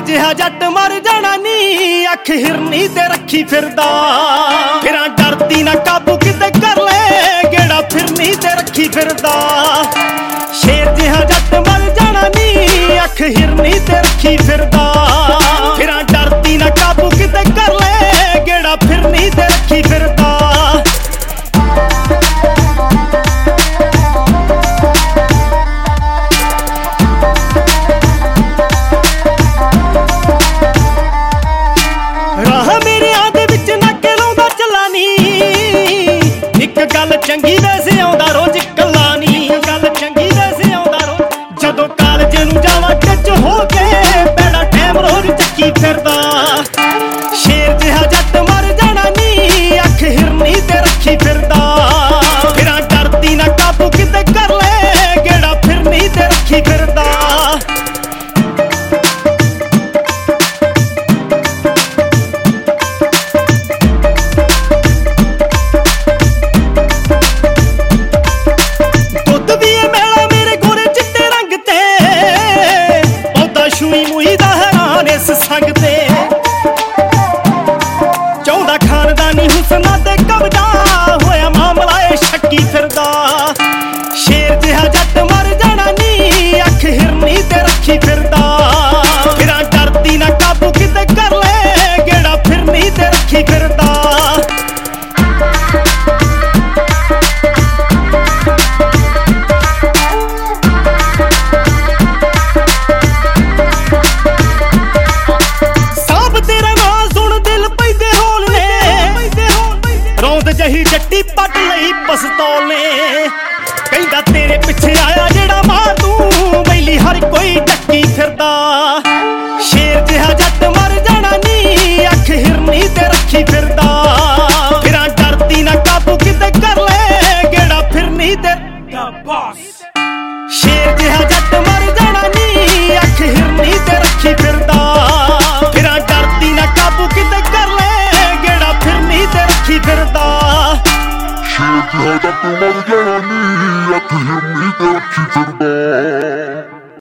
ਜਿਹਾ ਜੱਟ ਮਰ ਜਾਣਾ ਨੀ, ਅੱਖ ਹਿਰਨੀ ਤੇ ਰੱਖੀ ਫਿਰਦਾ। ਫਿਰਾਂ ਡਰਦੀ ਨਾ ਕਾਬੂ ਕਿਤੇ ਕਰ ਲੈ, ਗੇੜਾ ਫਿਰਨੀ ਤੇ ਰੱਖੀ ਫਿਰਦਾ। ਸ਼ੇਰ ਜਿਹਾ ਜੱਟ ਮਰ ਜਾਣਾ ਨੀ, ਅੱਖ ਹਿਰਨੀ ਤੇ ਰੱਖੀ ਫਿਰਦਾ। ਫਿਰਾਂ ਡਰਦੀ ਨਾ ਕਾਬੂ ਕਿਤੇ ਕਰ ਲੈ, ਗੇੜਾ ਫਿਰਨੀ ਤੇ ਰੱਖੀ ਫਿਰਦਾ। ਗੱਲ ਚੰਗੀ ਵੈਸੇ ਆਉਂਦਾ ਰੋਜ਼ ਕੱਲਾ ਨੀ, ਗੱਲ ਚੰਗੀ ਵੈਸੇ ਆਉਂਦਾ ਰੋਜ਼। ਜਦੋਂ ਕਾਲਜ ਨੂੰ ਜਾਵਾਂ ਟੱਚ ਹੋ ਕੇ, ਬੈੜਾ ਟਾਈਮ ਰੋਜ਼ ਚੱਕੀ ਫਿਰਦਾ। ਸ਼ੇਰ ਜਿਹਾ ਜੱਟ ਮਰ ਜਾਣਾ ਨੀ, ਅੱਖ ਹਿਰਨੀ ਤੇ ਰੱਖੀ ਫਿਰਦਾ। ਫਿਰਾਂ ਡਰਦੀ ਨਾ ਕਾਬੂ ਕਿਤੇ ਕਰ ਲੈ, ਗੇੜਾ ਫਿਰਨੀ ਤੇ ਰੱਖੀ ਫਿਰਦਾ। ਸੰਗ ਤੇ ਚਾਹੁੰਦਾ ਖਾਨਦਾਨੀ ਹੁਸਨਾ ਤੇ ਕਬਜ਼ਾ, ਹੋਇਆ ਮਾਮਲਾ ਏ ਸ਼ੱਕੀ ਫਿਰਦਾ। ਸ਼ੇਰ ਜਿਹਾ ਜੱਟ ਮਰ ਜਾਣਾ ਨੀ, ਅੱਖ ਹਿਰਨੀ ਤੇ ਰੱਖੀ ਫਿਰਦਾ। ਫਿਰਾਂ ਡਰਦੀ ਨਾ ਕਾਬੂ ਕਿਤੇ ਕਰ ਲੈ, ਗੇੜਾ ਫਿਰਨੀ ਤੇ ਰੱਖੀ ਫਿਰਦਾ। ਜਹੀ ਜੱਟੀ ਪੱਟ ਲਈ ਪਸਤੌਲ ਨੇ, ਕਹਿੰਦਾ ਤੇਰੇ ਪਿੱਛੇ ਆਇਆ ਜਿਹੜਾ ਮਾਰ ਦੂੰ, ਬੈਲੀ ਹਰ ਕੋਈ ਟੱਕੀ ਫਿਰਦਾ। ਸ਼ੇਰ ਜਿਹਾ ਜੱਟ ਮਰ ਜਾਣਾ ਨੀ, ਅੱਖ ਹਿਰਨੀ ਤੇ ਰੱਖੀ ਫਿਰਦਾ। ਫਿਰਾਂ ਡਰਦੀ ਨਾ ਕਾਬੂ ਕਿਤੇ ਕਰ ਲੈ, ਗੇੜਾ ਫਿਰਨੀ ਤੇ। ਸ਼ੇਰ ਜਿਹਾ ਜੱਟ ਮਰ ਜਾਣਾ ਨੀ, ਅੱਖ ਹਿਰਨੀ ਤੇ ਰੱਖੀ ਫਿਰਦਾ। ਫਿਰਾਂ ਡਰਦੀ ਨਾ ਕਾਬੂ ਕਿਤੇ ਕਰ ਲੈ, ਗੇੜਾ ਫਿਰਨੀ ਤੇ ਰੱਖੀ ਫਿਰਦਾ। ਸ਼ੇਰ ਜਿਹਾ ਜੱਟ ਮਰ ਜਾਣਾ